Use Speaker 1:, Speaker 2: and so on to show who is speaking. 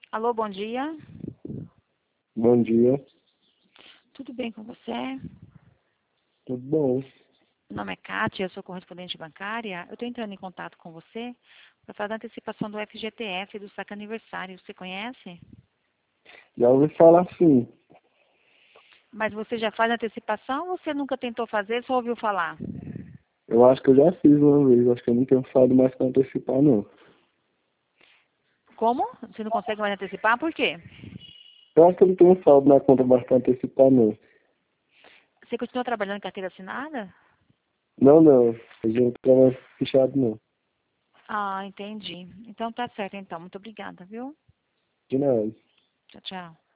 Speaker 1: Alô, bom dia.
Speaker 2: Bom dia,
Speaker 1: Tudo bem com você?
Speaker 2: tudo bom?
Speaker 1: Meu nome é Kátia, eu sou correspondente bancária. Eu estou entrando em contato com você para fazer a antecipação do FGTS do saque aniversário. Você conhece?
Speaker 2: Já ouvi falar assim.
Speaker 1: Mas você já faz a antecipação ou você nunca tentou fazer, só ouviu falar?
Speaker 2: Eu acho que eu já fiz uma vez, acho que eu não tenho falado mais para antecipar, não.
Speaker 1: Como? Você não consegue mais antecipar? Por quê?
Speaker 2: Eu acho que eu não tenho saldo na conta mais para antecipar, não.
Speaker 1: Você continua trabalhando em carteira assinada?
Speaker 2: Não, não, eu já não tô mais fechado, não.
Speaker 1: Ah, entendi. Então tá certo, então. Muito obrigada, viu?
Speaker 2: De nada.
Speaker 1: Tchau, tchau.